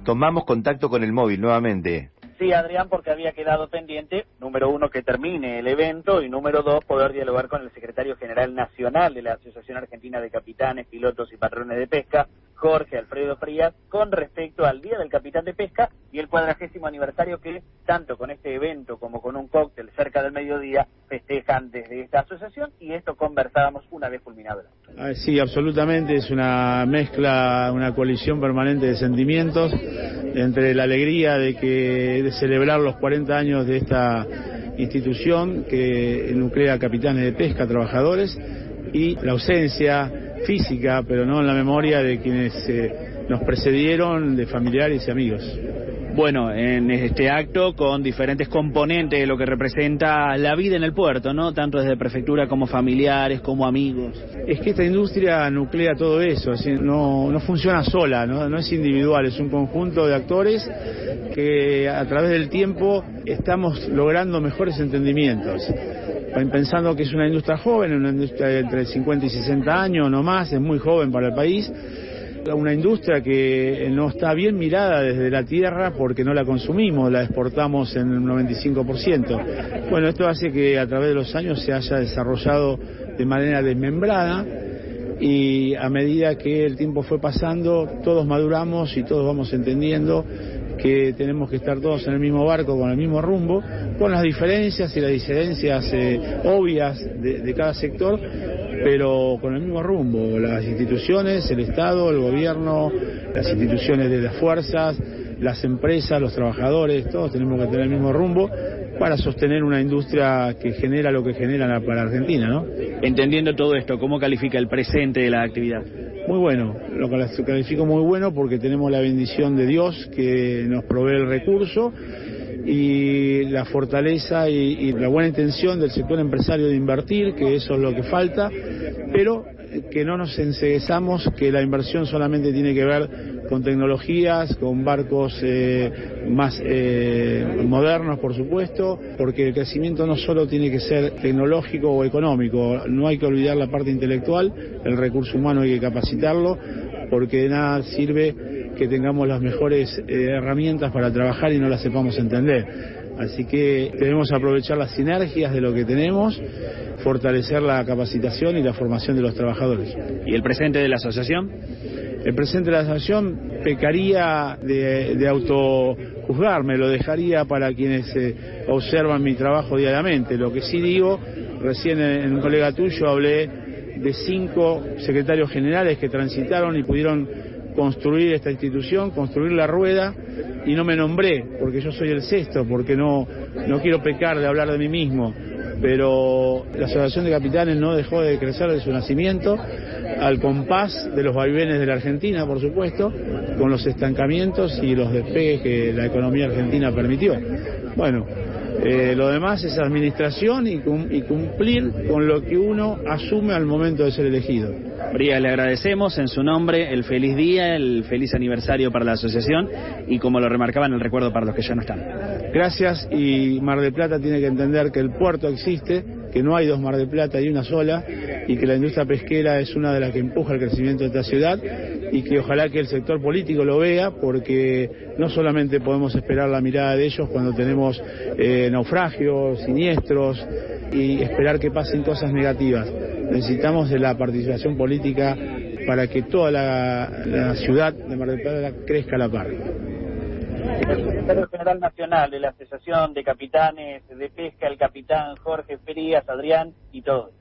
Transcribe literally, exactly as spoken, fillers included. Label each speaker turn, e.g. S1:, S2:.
S1: tomamos contacto con el móvil nuevamente.
S2: Sí, Adrián, porque había quedado pendiente, número uno, que termine el evento, y número dos, poder dialogar con el secretario general nacional de la Asociación Argentina de Capitanes, Pilotos y Patrones de Pesca, Jorge Alfredo Frías, con respecto al Día del Capitán de Pesca y el cuadragésimo aniversario que, tanto con este evento como con un cóctel cerca del mediodía, festejan desde esta asociación, y esto conversábamos una vez culminado el acto.
S3: Sí, absolutamente, es una mezcla, una colisión permanente de sentimientos entre la alegría de que de celebrar los cuarenta años de esta institución que nuclea capitanes de pesca, trabajadores, y la ausencia física, pero no en la memoria, de quienes eh, nos precedieron, de familiares y amigos.
S4: Bueno, en este acto con diferentes componentes de lo que representa la vida en el puerto, ¿no? Tanto desde prefectura como familiares, como amigos.
S3: Es que esta industria nuclea todo eso, así, no, no funciona sola, ¿no? No es individual, es un conjunto de actores que a través del tiempo estamos logrando mejores entendimientos. Pensando que es una industria joven, una industria de entre cincuenta y sesenta años, no más, es muy joven para el país. Una industria que no está bien mirada desde la tierra porque no la consumimos, la exportamos en un noventa y cinco por ciento. Bueno, esto hace que a través de los años se haya desarrollado de manera desmembrada, y a medida que el tiempo fue pasando, todos maduramos y todos vamos entendiendo que tenemos que estar todos en el mismo barco, con el mismo rumbo, con las diferencias y las disidencias eh, obvias de, de cada sector, pero con el mismo rumbo. Las instituciones, el Estado, el gobierno, las instituciones de las fuerzas, las empresas, los trabajadores, todos tenemos que tener el mismo rumbo para sostener una industria que genera lo que genera para Argentina, ¿no?
S4: Entendiendo todo esto, ¿cómo califica el presente de la actividad?
S3: Muy bueno, lo califico muy bueno porque tenemos la bendición de Dios que nos provee el recurso, y la fortaleza y, y la buena intención del sector empresario de invertir, que eso es lo que falta, pero que no nos enceguezamos, que la inversión solamente tiene que ver con tecnologías, con barcos eh, más eh, modernos, por supuesto, porque el crecimiento no solo tiene que ser tecnológico o económico, no hay que olvidar la parte intelectual, el recurso humano hay que capacitarlo, porque de nada sirve que tengamos las mejores eh, herramientas para trabajar y no las sepamos entender. Así que debemos aprovechar las sinergias de lo que tenemos, fortalecer la capacitación y la formación de los trabajadores.
S4: ¿Y el presente de la asociación?
S3: El presente de la asociación pecaría de, de autojuzgarme, lo dejaría para quienes eh, observan mi trabajo diariamente. Lo que sí digo, recién en, en un colega tuyo hablé de cinco secretarios generales que transitaron y pudieron construir esta institución, construir la rueda, y no me nombré, porque yo soy el sexto, porque no, no quiero pecar de hablar de mí mismo, pero la Asociación de Capitanes no dejó de crecer desde su nacimiento, al compás de los vaivenes de la Argentina, por supuesto, con los estancamientos y los despegues que la economía argentina permitió. Bueno, eh, lo demás es administración y, cum y cumplir con lo que uno asume al momento de ser elegido.
S4: Frías, le agradecemos en su nombre el feliz día, el feliz aniversario para la asociación, y como lo remarcaban, el recuerdo para los que ya no están.
S3: Gracias, y Mar del Plata tiene que entender que el puerto existe, que no hay dos Mar del Plata, hay una sola, y que la industria pesquera es una de las que empuja el crecimiento de esta ciudad, y que ojalá que el sector político lo vea, porque no solamente podemos esperar la mirada de ellos cuando tenemos eh, naufragios, siniestros, y esperar que pasen cosas negativas. Necesitamos de la participación política para que toda la, la ciudad de Mar del Plata crezca a la par.
S2: El secretario general nacional de la Asociación de Capitanes de Pesca, el capitán Jorge Frías, Adrián, y todos.